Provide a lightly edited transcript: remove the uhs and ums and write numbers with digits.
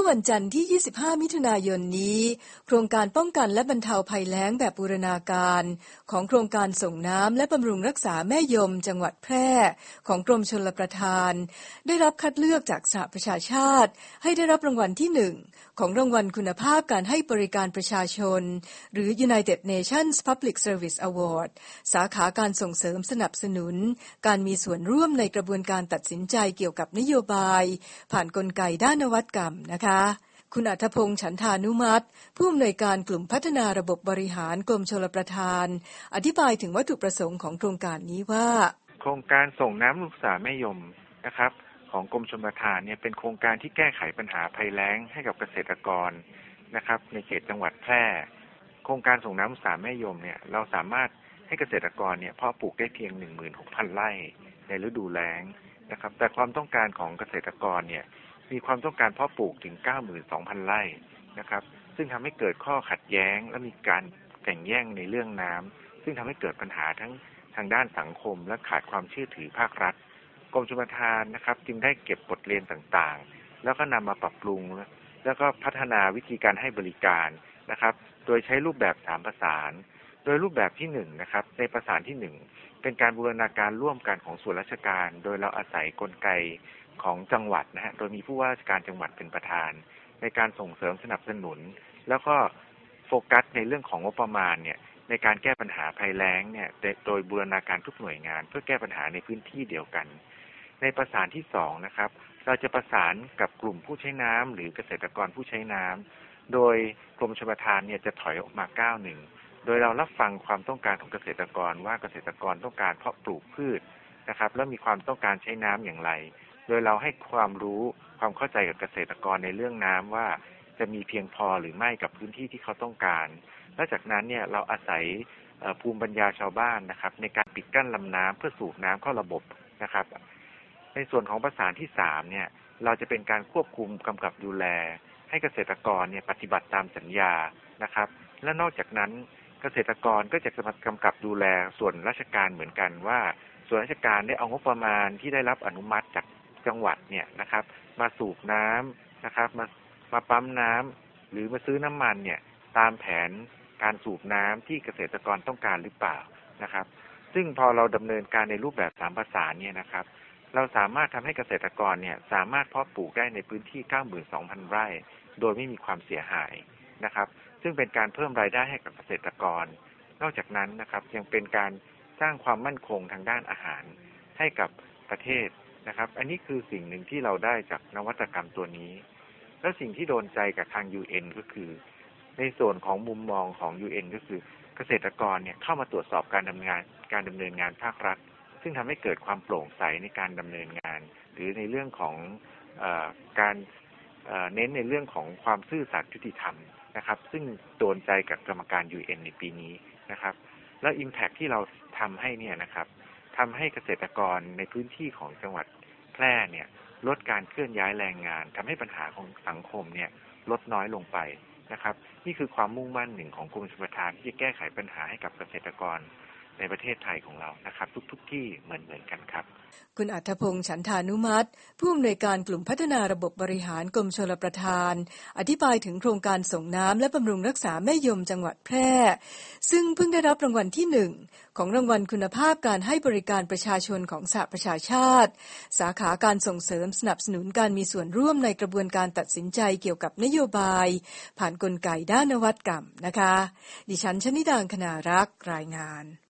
วันจันทร์ที่ 25 มิถุนายนนี้โครงการป้องกันและบรรเทาภัยแล้งแบบบูรณาการของโครงการส่งน้ำและบำรุงรักษาแม่ยมจังหวัดแพร่ของกรมชลประทานได้รับคัดเลือกจากสหประชาชาติให้ได้รับรางวัลที่ 1 ของรางวัลคุณภาพการให้บริการประชาชนหรือ United Nations Public Service Award สาขาการส่งเสริมสนับสนุนการมีส่วนร่วมในกระบวนการตัดสินใจเกี่ยวกับนโยบายผ่านกลไกด้านนวัตกรรมนะคะคุณอัธพงษ์ฉันทานุมัติผู้อำนวยการกลุ่มพัฒนาระบบบริหารกรมชลประทานอธิบายถึงวัตถุประสงค์ของโครงการนี้ว่าโครงการส่งน้ำรักษาแม่ยมนะครับของกรมชลประทานเนี่ยเป็นโครงการที่แก้ไขปัญหาภัยแล้งให้กับเกษตรกรนะครับในเขตจังหวัดแพร่โครงการส่งน้ำรักษาแม่ยมเนี่ยเราสามารถให้เกษตรกรเนี่ยเพาะปลูกได้เพียง 16,000 ไร่ในฤดูแล้งนะครับแต่ความต้องการของเกษตรกรเนี่ยมีความต้องการเพาะปลูกถึง 92,000 ไร่นะครับซึ่งทำให้เกิดข้อขัดแย้งและมีการแข่งแย่งในเรื่องน้ำซึ่งทำให้เกิดปัญหาทั้งทางด้านสังคมและขาดความเชื่อถือภาครัฐกรมชลประทานนะครับจึงได้เก็บบทเรียนต่างๆแล้วก็นำมาปรับปรุงแล้วก็พัฒนาวิธีการให้บริการนะครับโดยใช้รูปแบบ3ประสานโดยรูปแบบที่1นะครับในประสานที่1เป็นการบูรณาการร่วมกันของส่วนราชการโดยเราอาศัยกลไกของจังหวัดนะฮะโดยมีผู้ว่าราชการจังหวัดเป็นประธานในการส่งเสริมสนับสนุนแล้วก็โฟกัสในเรื่องของงบประมาณเนี่ยในการแก้ปัญหาภัยแล้งเนี่ยโดยบูรณาการทุกหน่วยงานเพื่อแก้ปัญหาในพื้นที่เดียวกันในประสานที่2นะครับเราจะประสานกับกลุ่มผู้ใช้น้ำหรือเกษตรกรผู้ใช้น้ำโดยกรมชลประทานเนี่ยจะถอยออกมาก้าวหนึ่งโดยเรารับฟังความต้องการของเกษตรกรว่าเกษตรกรต้องการเพาะปลูกพืชนะครับแล้วมีความต้องการใช้น้ำอย่างไรโดยเราให้ความรู้ความเข้าใจกับเกษตรกรในเรื่องน้ำว่าจะมีเพียงพอหรือไม่กับพื้นที่ที่เขาต้องการและจากนั้นเนี่ยเราอาศัยภูมิปัญญาชาวบ้านนะครับในการปิดกั้นลำน้ำเพื่อสูบน้ำเข้าระบบนะครับในส่วนของประสานที่3เนี่ยเราจะเป็นการควบคุมกำกับดูแลให้เกษตรกรเนี่ยปฏิบัติตามสัญญานะครับและนอกจากนั้นเกษตรกรก็จะมากำกับดูแลส่วนราชการเหมือนกันว่าส่วนราชการได้เอางบประมาณที่ได้รับอนุมัติจากจังหวัดเนี่ยนะครับมาสูบน้ำนะครับมาปั๊มน้ำหรือมาซื้อน้ำมันเนี่ยตามแผนการสูบน้ำที่เกษตรกรต้องการหรือเปล่านะครับซึ่งพอเราดำเนินการในรูปแบบ3ประสานเนี่ยนะครับเราสามารถทำให้เกษตรกรเนี่ยสามารถเพาะปลูกได้ในพื้นที่ 92,000 ไร่โดยไม่มีความเสียหายนะครับซึ่งเป็นการเพิ่มรายได้ให้กับเกษตรกรนอกจากนั้นนะครับยังเป็นการสร้างความมั่นคงทางด้านอาหารให้กับประเทศนะครับอันนี้คือสิ่งหนึ่งที่เราได้จากนวัตกรรมตัวนี้แล้วสิ่งที่โดนใจกับทาง UN ก็คือในส่วนของมุมมองของ UN ก็คือเกษตรกรเนี่ยเข้ามาตรวจสอบการดำเนินงานภาครัฐซึ่งทำให้เกิดความโปร่งใสในการดำเนินงานหรือในเรื่องของการเน้นในเรื่องของความซื่อสัตย์ยุติธรรมนะครับซึ่งโดนใจกับกรรมการ UN ในปีนี้นะครับแล้ว impact ที่เราทำให้เนี่ยนะครับทำให้เกษตรกรในพื้นที่ของจังหวัดแพร่เนี่ยลดการเคลื่อนย้ายแรงงานทำให้ปัญหาของสังคมเนี่ยลดน้อยลงไปนะครับนี่คือความมุ่งมั่นหนึ่งของกรมชลประทานที่จะแก้ไขปัญหาให้กับเกษตรกรในประเทศไทยของเรานะครับทุกที่เหมือนกันครับคุณอัธพงษ์ฉันทานุมัติผู้อำนวยการกลุ่มพัฒนาระบบบริหารกรมชลประทานอธิบายถึงโครงการส่งน้ำและบำรุงรักษาแม่ยมจังหวัดแพร่ซึ่งเพิ่งได้รับรางวัลที่ 1ของรางวัลคุณภาพการให้บริการประชาชนของสหประชาชาติสาขาการส่งเสริมสนับสนุนการมีส่วนร่วมในกระบวนการตัดสินใจเกี่ยวกับนโยบายผ่านกลไกด้านนวัตกรรมนะคะดิฉันชนิดา คณารักษ์รายงาน